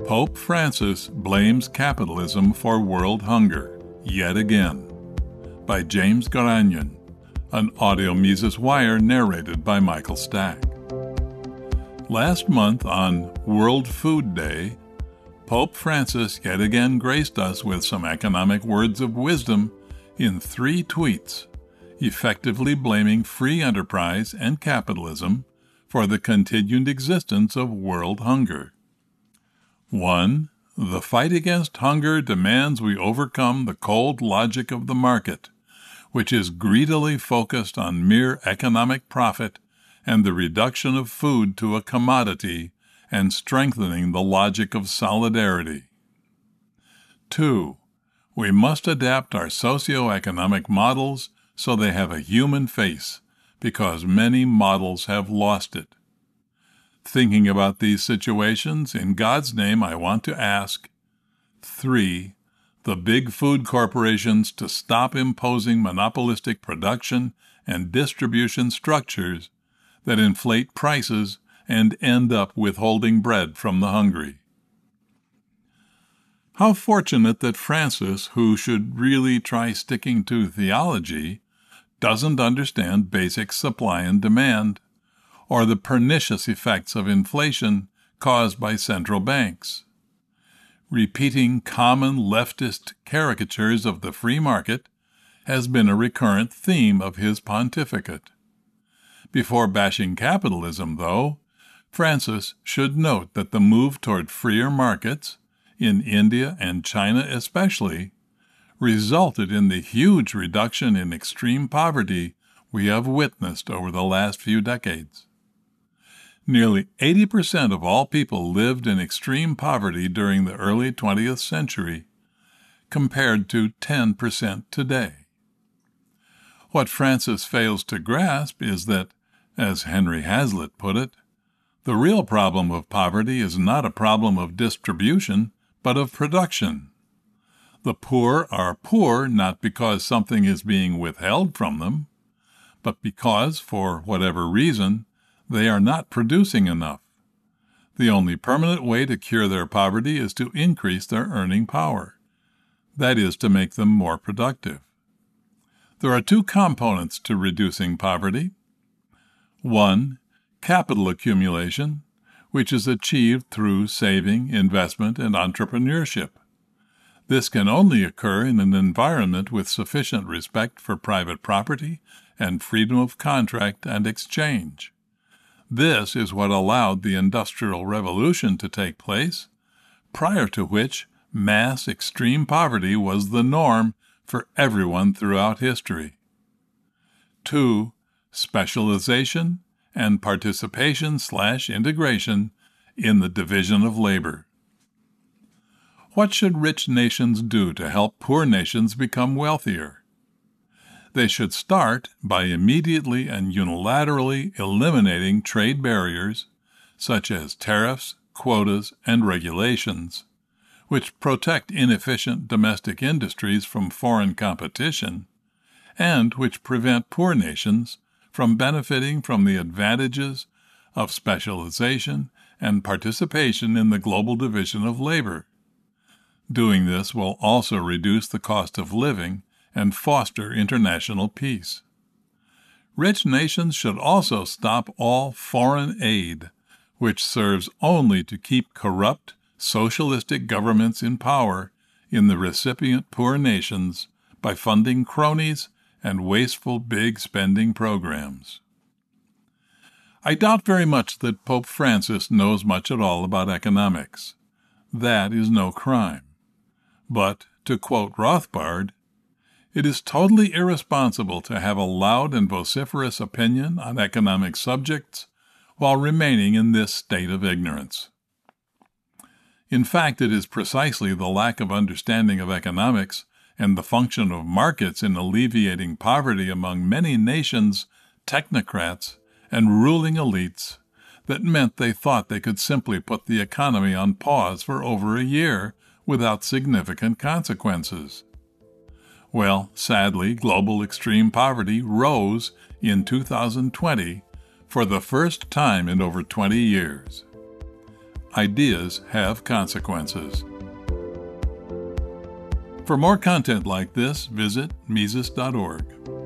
Pope Francis blames capitalism for world hunger, yet again, by James Gagnon, an audio Mises Wire narrated by Michael Stack. Last month on World Food Day, Pope Francis yet again graced us with some economic words of wisdom in 3 tweets, effectively blaming free enterprise and capitalism for the continued existence of world hunger. 1. The fight against hunger demands we overcome the cold logic of the market, which is greedily focused on mere economic profit and the reduction of food to a commodity and strengthening the logic of solidarity. 2. We must adapt our socio-economic models so they have a human face, because many models have lost it. Thinking about these situations, in God's name I want to ask, 3. The big food corporations to stop imposing monopolistic production and distribution structures that inflate prices and end up withholding bread from the hungry. How fortunate that Francis, who should really try sticking to theology, doesn't understand basic supply and demand, or the pernicious effects of inflation caused by central banks. Repeating common leftist caricatures of the free market has been a recurrent theme of his pontificate. Before bashing capitalism, though, Francis should note that the move toward freer markets, in India and China especially, resulted in the huge reduction in extreme poverty we have witnessed over the last few decades. Nearly 80% of all people lived in extreme poverty during the early 20th century, compared to 10% today. What Francis fails to grasp is that, as Henry Hazlitt put it, the real problem of poverty is not a problem of distribution, but of production. The poor are poor not because something is being withheld from them, but because, for whatever reason, they are not producing enough. The only permanent way to cure their poverty is to increase their earning power. That is, to make them more productive. There are 2 components to reducing poverty. 1. Capital accumulation, which is achieved through saving, investment, and entrepreneurship. This can only occur in an environment with sufficient respect for private property and freedom of contract and exchange. This is what allowed the Industrial Revolution to take place, prior to which mass extreme poverty was the norm for everyone throughout history. 2. Specialization and participation/integration in the division of labor. What should rich nations do to help poor nations become wealthier? They should start by immediately and unilaterally eliminating trade barriers, such as tariffs, quotas, and regulations, which protect inefficient domestic industries from foreign competition, and which prevent poor nations from benefiting from the advantages of specialization and participation in the global division of labor. Doing this will also reduce the cost of living and foster international peace. Rich nations should also stop all foreign aid, which serves only to keep corrupt, socialistic governments in power in the recipient poor nations by funding cronies and wasteful big spending programs. I doubt very much that Pope Francis knows much at all about economics. That is no crime. But, to quote Rothbard, it is totally irresponsible to have a loud and vociferous opinion on economic subjects while remaining in this state of ignorance. In fact, it is precisely the lack of understanding of economics and the function of markets in alleviating poverty among many nations, technocrats, and ruling elites that meant they thought they could simply put the economy on pause for over a year without significant consequences. Well, sadly, global extreme poverty rose in 2020 for the first time in over 20 years. ideas have consequences. For more content like this, visit Mises.org.